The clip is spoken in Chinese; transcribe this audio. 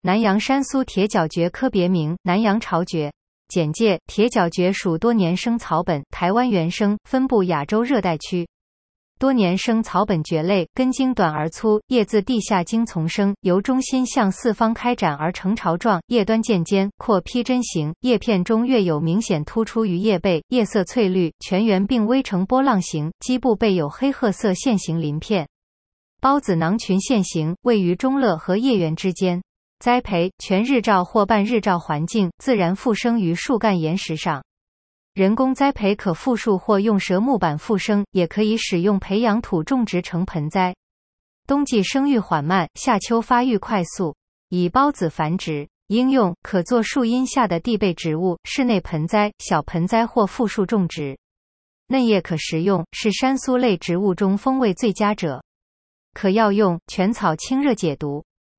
南洋山苏铁角蕨科别名：南洋巢蕨。简介：铁角蕨属多年生草本，台湾原生，分布亚洲热带区。多年生草本蕨类，根茎短而粗，叶自地下茎丛生，由中心向四方开展而成巢状，叶端渐尖，阔披针形，叶片中越有明显突出于叶背，叶色翠绿，全圆并微呈波浪形，基部备有黑褐色线形鳞片。孢子囊群线形，位于中肋和叶缘之间。栽培：全日照或半日照环境，自然附生于树干岩石上。人工栽培可复树或用蛇木板复生，也可以使用培养土种植成盆栽。冬季生育缓慢，夏秋发育快速，以孢子繁殖。应用：可做树荫下的地被植物、室内盆栽、小盆栽或复树种植。嫩叶可食用，是山苏类植物中风味最佳者。可药用：全草清热解毒。